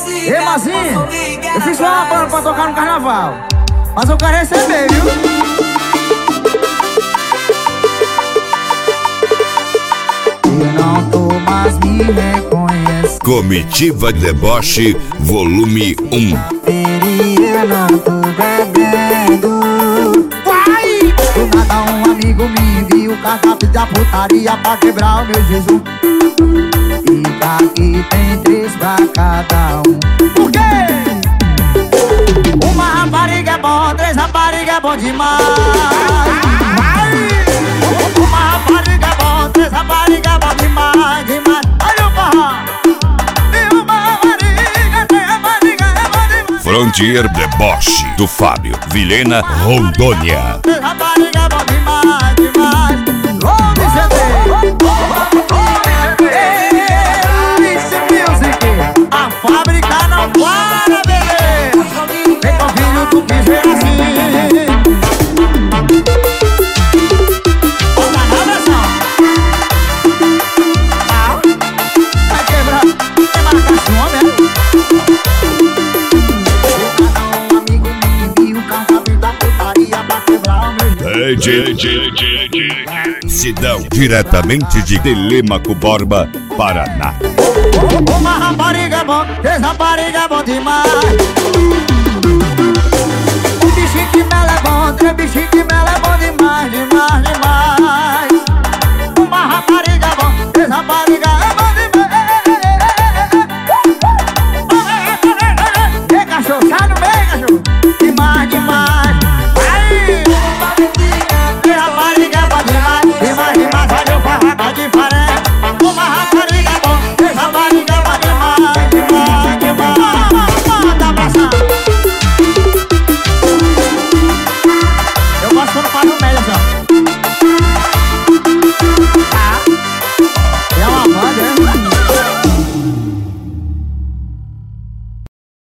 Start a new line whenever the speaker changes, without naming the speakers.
Ei, Mazinho, eu fiz uma banda pra tocar no carnaval, mas eu quero receber, viu? Eu não tô mais me reconhecendo.
Comitiva Deboche, volume 1.
Eu não tô bebendo. Vai! Do nada um amigo me enviou cartaz da putaria pra quebrar o meu jejum. E daqui tem 3 pra cada um. Por quê? Uma rapariga é bom, 3 rapariga é bom demais. Uma rapariga é bom, 3 rapariga é bom demais, demais. Olha o forró. E uma rapariga, 3 rapariga é bom demais.
Frontier Deboche, do Fábio Vilhena, Rondônia.
3 rapariga é bom demais, demais. Home CD. A fábrica não para, bebê. Vem com filho, tu quis ver assim. Bota na pressão. Vai quebrar. Tem marcação, né? Um amigo me enviou cartaz da putaria pra quebrar o meu
Sidão, diretamente de Telêmaco Borba, Paraná.
Uma rapariga é bom, 3 rapariga é bom demais.